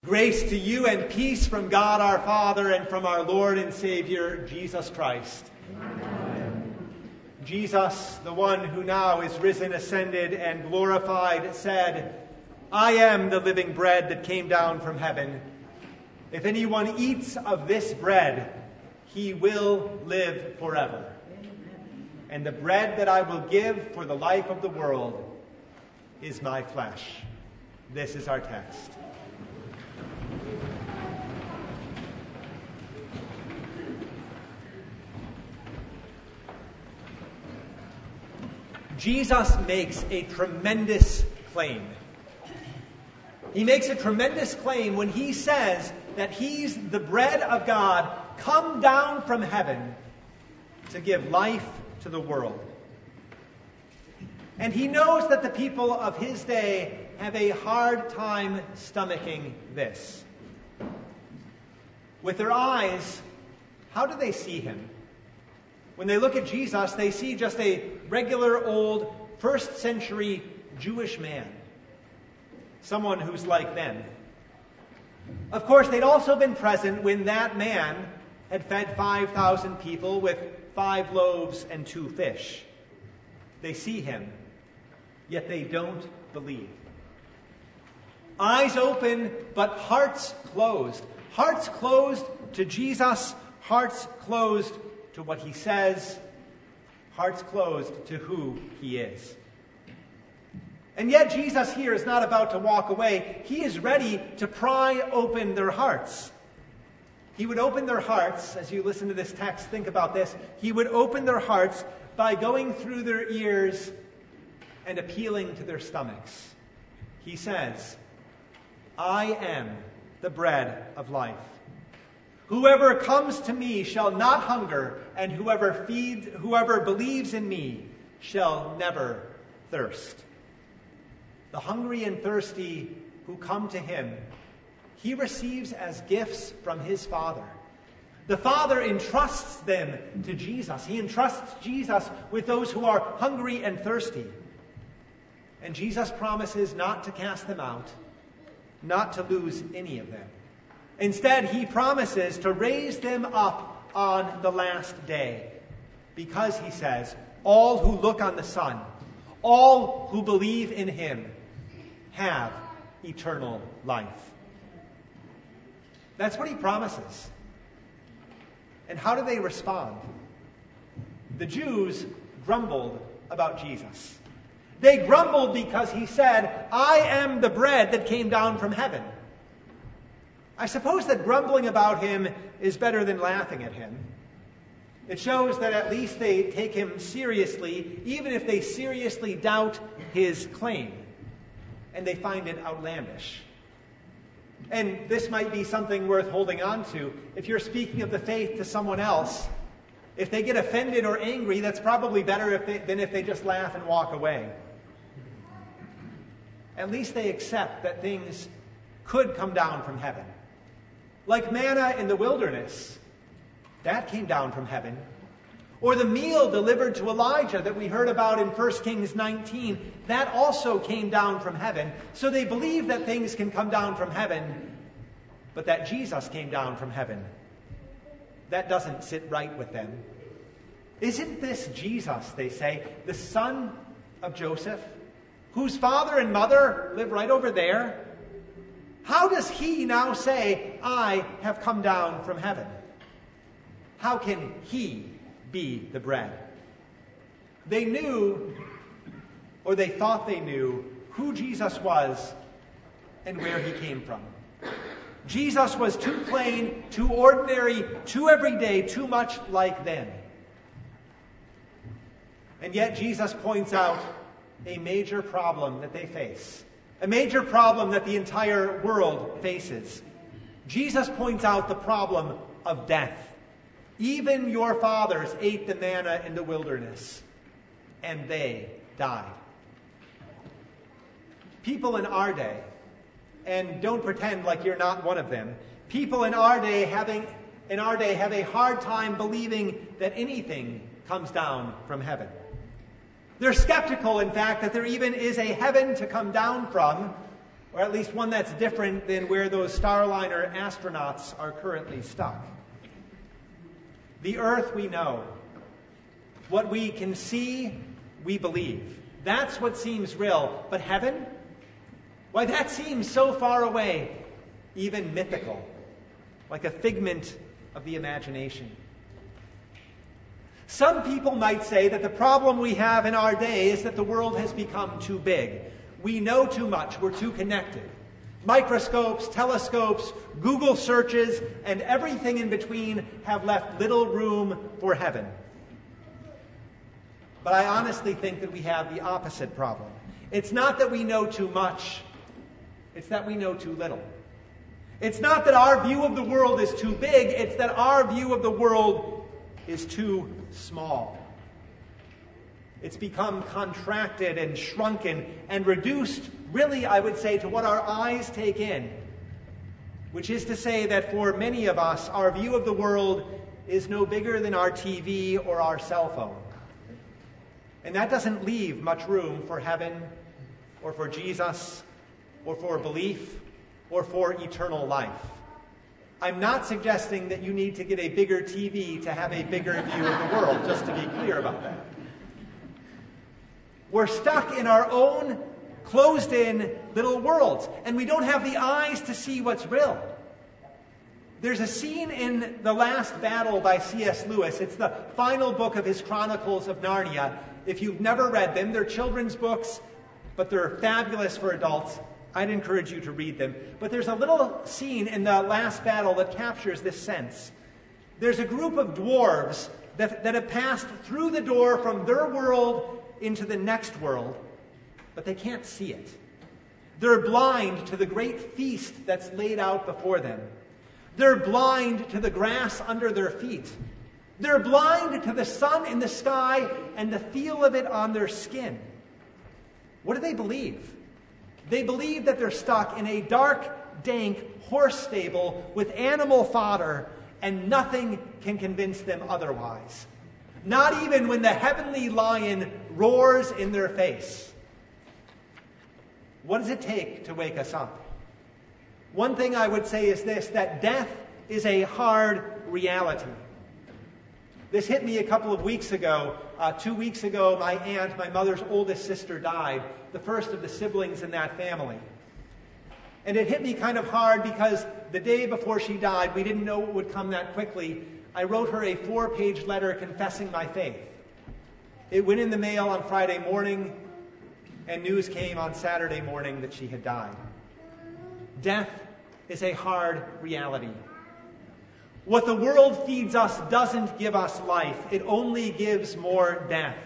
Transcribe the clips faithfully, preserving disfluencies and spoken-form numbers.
Grace to you and peace from God our Father and from our Lord and Savior, Jesus Christ. Amen. Jesus, the one who now is risen, ascended, and glorified, said, I am the living bread that came down from heaven. If anyone eats of this bread, he will live forever. And the bread that I will give for the life of the world is my flesh. This is our text. Jesus makes a tremendous claim. He makes a tremendous claim when he says that he's the bread of God come down from heaven to give life to the world. And he knows that the people of his day have a hard time stomaching this. With their eyes, how do they see him? When they look at Jesus, they see just a regular old first century Jewish man. Someone who's like them. Of course, they'd also been present when that man had fed five thousand people with five loaves and two fish. They see him, yet they don't believe. Eyes open, but hearts closed. Hearts closed to Jesus, hearts closed to what he says, hearts closed to who he is. And yet Jesus here is not about to walk away. He is ready to pry open their hearts. He would open their hearts, as you listen to this text, think about this. He would open their hearts by going through their ears and appealing to their stomachs. He says, I am the bread of life. Whoever comes to me shall not hunger, and whoever feeds, whoever believes in me shall never thirst. The hungry and thirsty who come to him, he receives as gifts from his Father. The Father entrusts them to Jesus. He entrusts Jesus with those who are hungry and thirsty. And Jesus promises not to cast them out, not to lose any of them. Instead, he promises to raise them up on the last day. Because, he says, all who look on the Son, all who believe in him, have eternal life. That's what he promises. And how do they respond? The Jews grumbled about Jesus. They grumbled because he said, I am the bread that came down from heaven. I suppose that grumbling about him is better than laughing at him. It shows that at least they take him seriously, even if they seriously doubt his claim, and they find it outlandish. And this might be something worth holding on to. If you're speaking of the faith to someone else, if they get offended or angry, that's probably better if they, than if they just laugh and walk away. At least they accept that things could come down from heaven. Like manna in the wilderness, that came down from heaven. Or the meal delivered to Elijah that we heard about in First Kings nineteen, that also came down from heaven. So they believe that things can come down from heaven, but that Jesus came down from heaven, that doesn't sit right with them. Isn't this Jesus, they say, the son of Joseph, whose father and mother live right over there? How does he now say, I have come down from heaven? How can he be the bread? They knew, or they thought they knew, who Jesus was and where he came from. Jesus was too plain, too ordinary, too everyday, too much like them. And yet Jesus points out a major problem that they face. A major problem that the entire world faces. Jesus points out the problem of death. Even your fathers ate the manna in the wilderness, and they died. People in our day, and don't pretend like you're not one of them, people in our day having in our day have a hard time believing that anything comes down from heaven. They're skeptical, in fact, that there even is a heaven to come down from, or at least one that's different than where those Starliner astronauts are currently stuck. The earth we know. What we can see, we believe. That's what seems real. But heaven? Why, that seems so far away, even mythical, like a figment of the imagination. Some people might say that the problem we have in our day is that the world has become too big. We know too much. We're too connected. Microscopes, telescopes, Google searches, and everything in between have left little room for heaven. But I honestly think that we have the opposite problem. It's not that we know too much. It's that we know too little. It's not that our view of the world is too big. It's that our view of the world is too small. It's become contracted and shrunken and reduced, really, I would say, to what our eyes take in, which is to say that for many of us, our view of the world is no bigger than our T V or our cell phone. And that doesn't leave much room for heaven or for Jesus or for belief or for eternal life. I'm not suggesting that you need to get a bigger T V to have a bigger view of the world, just to be clear about that. We're stuck in our own closed-in little worlds, and we don't have the eyes to see what's real. There's a scene in The Last Battle by C S Lewis. It's the final book of his Chronicles of Narnia. If you've never read them, they're children's books, but they're fabulous for adults. I'd encourage you to read them. But there's a little scene in The Last Battle that captures this sense. There's a group of dwarves that, that have passed through the door from their world into the next world, but they can't see it. They're blind to the great feast that's laid out before them. They're blind to the grass under their feet. They're blind to the sun in the sky and the feel of it on their skin. What do they believe? They believe that they're stuck in a dark, dank horse stable with animal fodder, and nothing can convince them otherwise. Not even when the heavenly lion roars in their face. What does it take to wake us up? One thing I would say is this, that death is a hard reality. This hit me a couple of weeks ago. Uh, two weeks ago, my aunt, my mother's oldest sister, died, the first of the siblings in that family. And it hit me kind of hard because the day before she died, we didn't know it would come that quickly. I wrote her a four-page letter confessing my faith. It went in the mail on Friday morning, and news came on Saturday morning that she had died. Death is a hard reality. What the world feeds us doesn't give us life. It only gives more death.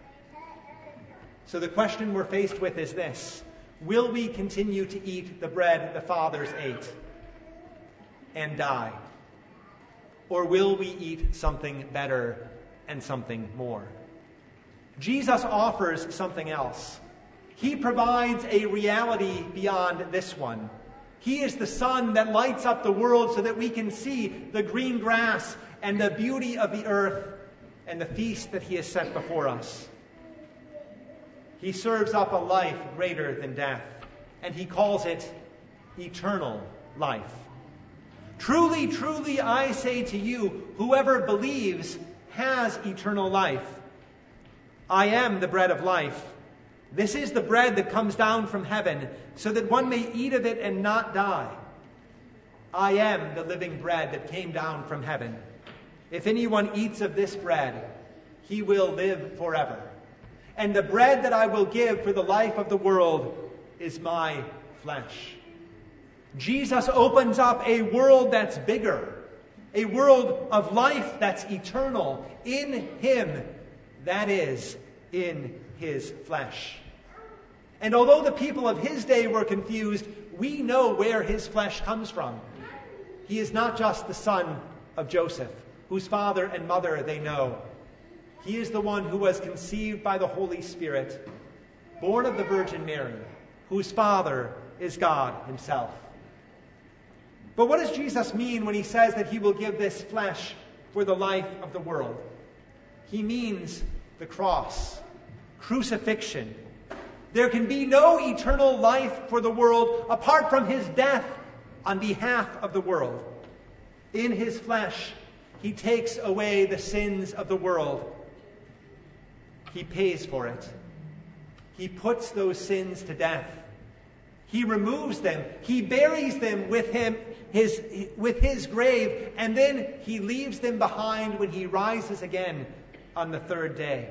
So the question we're faced with is this: will we continue to eat the bread the fathers ate and die? Or will we eat something better and something more? Jesus offers something else. He provides a reality beyond this one. He is the sun that lights up the world so that we can see the green grass and the beauty of the earth and the feast that he has set before us. He serves up a life greater than death, and he calls it eternal life. Truly, truly, I say to you, whoever believes has eternal life. I am the bread of life. This is the bread that comes down from heaven, so that one may eat of it and not die. I am the living bread that came down from heaven. If anyone eats of this bread, he will live forever. And the bread that I will give for the life of the world is my flesh. Jesus opens up a world that's bigger, a world of life that's eternal in him, that is, in his flesh. And although the people of his day were confused, we know where his flesh comes from. He is not just the son of Joseph, whose father and mother they know. He is the one who was conceived by the Holy Spirit, born of the Virgin Mary, whose father is God himself. But what does Jesus mean when he says that he will give this flesh for the life of the world? He means the cross, crucifixion, There can be no eternal life for the world apart from his death on behalf of the world. In his flesh, he takes away the sins of the world. He pays for it. He puts those sins to death. He removes them. He buries them with him, his, with his grave, and then he leaves them behind when he rises again on the third day.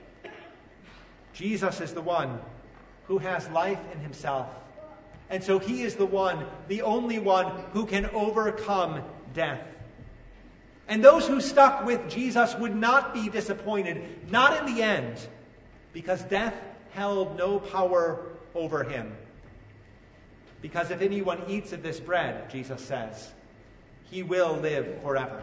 Jesus is the one who has life in himself. And so he is the one, the only one, who can overcome death. And those who stuck with Jesus would not be disappointed, not in the end, because death held no power over him. Because if anyone eats of this bread, Jesus says, he will live forever.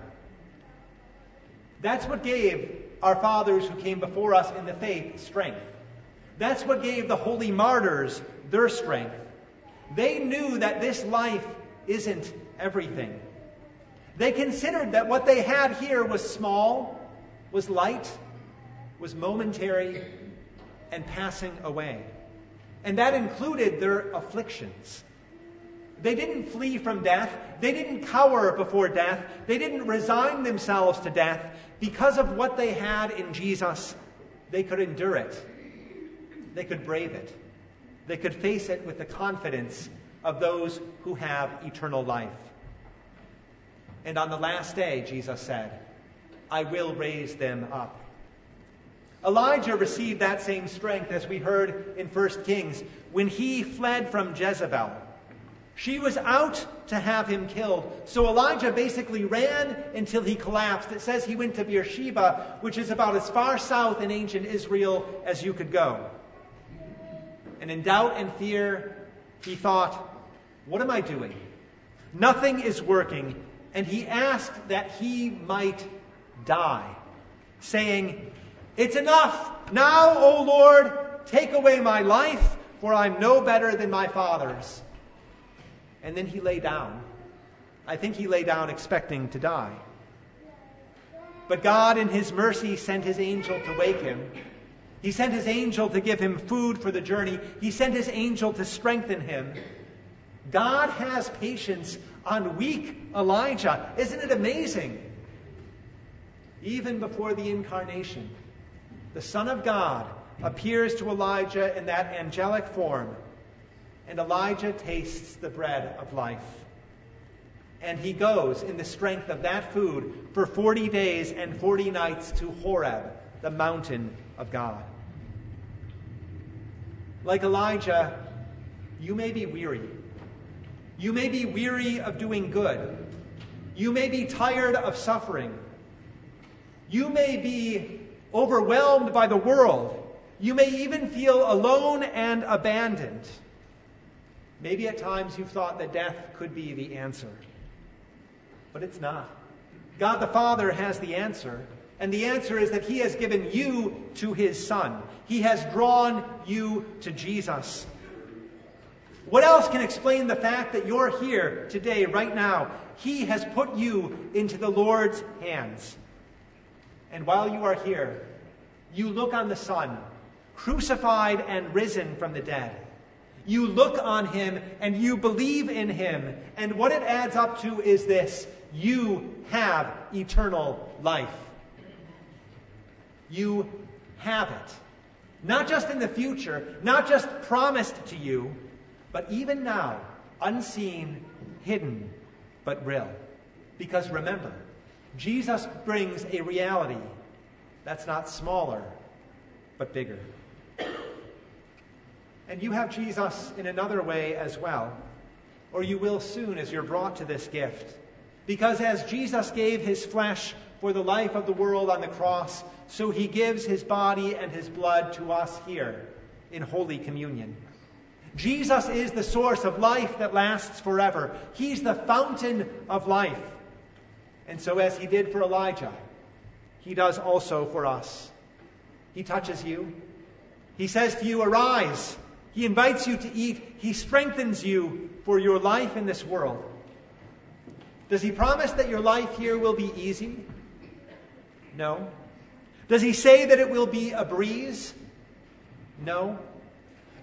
That's what gave our fathers who came before us in the faith strength. That's what gave the holy martyrs their strength. They knew that this life isn't everything. They considered that what they had here was small, was light, was momentary, and passing away. And that included their afflictions. They didn't flee from death. They didn't cower before death. They didn't resign themselves to death. Because of what they had in Jesus, they could endure it. They could brave it. They could face it with the confidence of those who have eternal life. And on the last day, Jesus said, I will raise them up. Elijah received that same strength, as we heard in First Kings, when he fled from Jezebel. She was out to have him killed. So Elijah basically ran until he collapsed. It says he went to Beersheba, which is about as far south in ancient Israel as you could go. And in doubt and fear, he thought, what am I doing? Nothing is working. And he asked that he might die, saying, it's enough. Now, O Lord, take away my life, for I'm no better than my fathers. And then he lay down. I think he lay down expecting to die. But God, in his mercy, sent his angel to wake him. He sent his angel to give him food for the journey. He sent his angel to strengthen him. God has patience on weak Elijah. Isn't it amazing? Even before the incarnation, the Son of God appears to Elijah in that angelic form, and Elijah tastes the bread of life. And he goes in the strength of that food for forty days and forty nights to Horeb, the mountain of God. Like Elijah, you may be weary. You may be weary of doing good. You may be tired of suffering. You may be overwhelmed by the world. You may even feel alone and abandoned. Maybe at times you've thought that death could be the answer. But it's not. God the Father has the answer. And the answer is that he has given you to his Son. He has drawn you to Jesus. What else can explain the fact that you're here today, right now? He has put you into the Lord's hands. And while you are here, you look on the Son, crucified and risen from the dead. You look on him and you believe in him. And what it adds up to is this: you have eternal life. You have it. Not just in the future, not just promised to you, but even now, unseen, hidden, but real. Because remember, Jesus brings a reality that's not smaller, but bigger. And you have Jesus in another way as well, or you will soon as you're brought to this gift. Because as Jesus gave his flesh for the life of the world on the cross, so he gives his body and his blood to us here in Holy Communion. Jesus is the source of life that lasts forever. He's the fountain of life. And so as he did for Elijah, he does also for us. He touches you. He says to you, arise. He invites you to eat. He strengthens you for your life in this world. Does he promise that your life here will be easy? No. Does he say that it will be a breeze? No.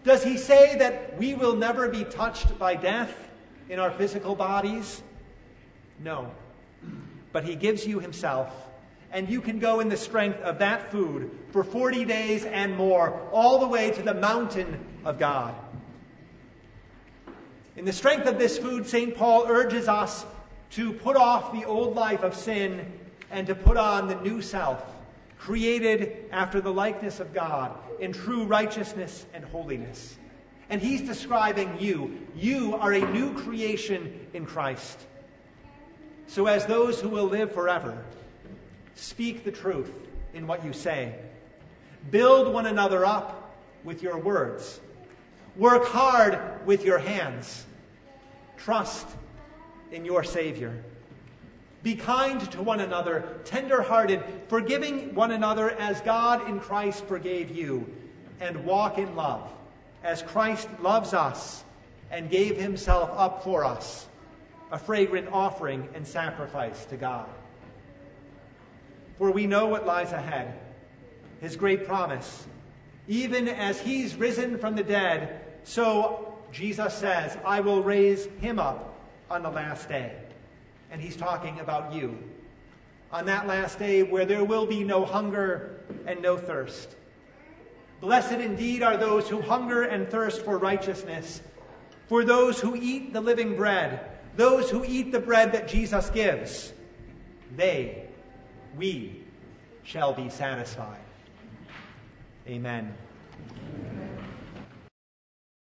Does he say that we will never be touched by death in our physical bodies? No. But he gives you himself, and you can go in the strength of that food for forty days and more, all the way to the mountain of God. In the strength of this food, Saint Paul urges us to put off the old life of sin and to put on the new self, created after the likeness of God in true righteousness and holiness. And he's describing you. You are a new creation in Christ. So as those who will live forever, speak the truth in what you say. Build one another up with your words. Work hard with your hands. Trust in your Savior. Be kind to one another, tender-hearted, forgiving one another as God in Christ forgave you, and walk in love, as Christ loves us and gave himself up for us, a fragrant offering and sacrifice to God. For we know what lies ahead, his great promise. Even as he's risen from the dead, so Jesus says, I will raise him up on the last day. And he's talking about you. On that last day where there will be no hunger and no thirst. Blessed indeed are those who hunger and thirst for righteousness, for those who eat the living bread, those who eat the bread that Jesus gives. They, we, shall be satisfied. Amen.